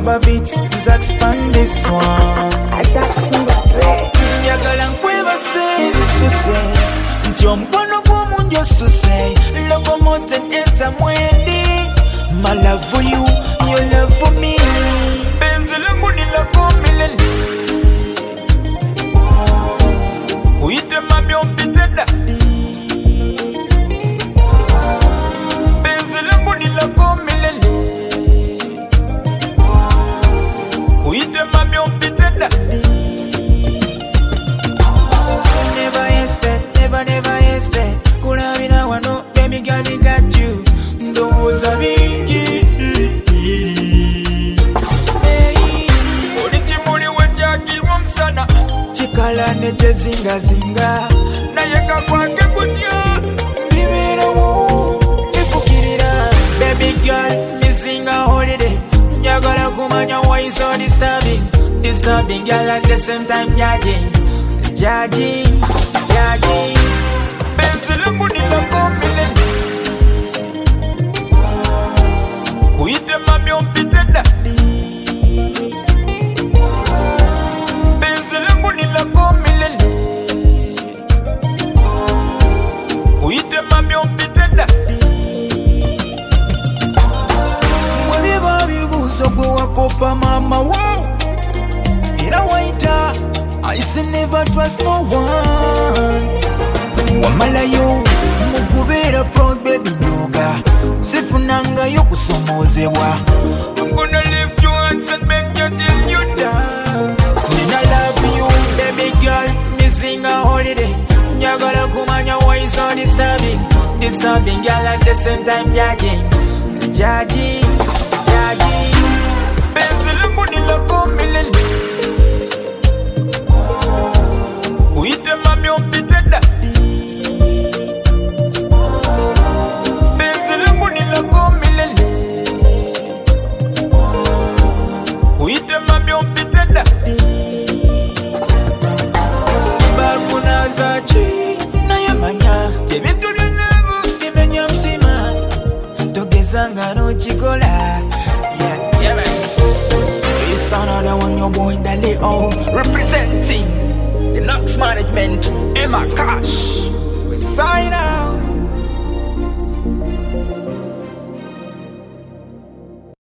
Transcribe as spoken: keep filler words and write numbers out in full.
grab a bit, Zach expand this one. Zach Singa Break. Njagala nkweba say, nisuse. Ndio mkono gumu ndio suse. Locomotive enter mwendi. My love for you, your love for me. Penzi langu ni lako milele. Uite mami umpite dadi. Penzi langu ni lako milele. Uite mami umpite dadi. Never yesterday, never, never yesterday. Kuna mina wano, baby girl, I got you. Ndoza vingi. Hey, olichimuli wejaki wamsana. Chikala neje zinga zinga. Na yeka kwake kutya. Ndibira wu, nifukirira. Baby girl, missing a holiday. Njagala kumanya why you so disturbing. Disturbing girl at the same time judging. Judging, judging. Penzi langu ni lako milele. Uite mami umpite dadi. Penzi langu ni lako milele. Uite mami umpite dadi. Mwaliba bibuso kwa wakopa mama wow. Ira waita I say never trust no one. Wamala yo mukubera proud baby nyoga. Sifunanga yo kusomozebwa. I'm gonna lift your hands and beg you till you die. When I love you baby girl, missing a holiday. Njagala kumanya why you so disturbing. Disturbing girl at the same time judging. Judging, judging. Penzi langu ni lako milele. Uite mami umpite dadi. Penzi langu ni lako milele. Uite mami umpite dadi. Bakuna zachi na yamanya. Tebitu byenabu kimenya mtima. Togezanga no chikola. Yeah, yeah man. It's another one your boy Daleo representing the Knox Management, Emma Cash. We sign out.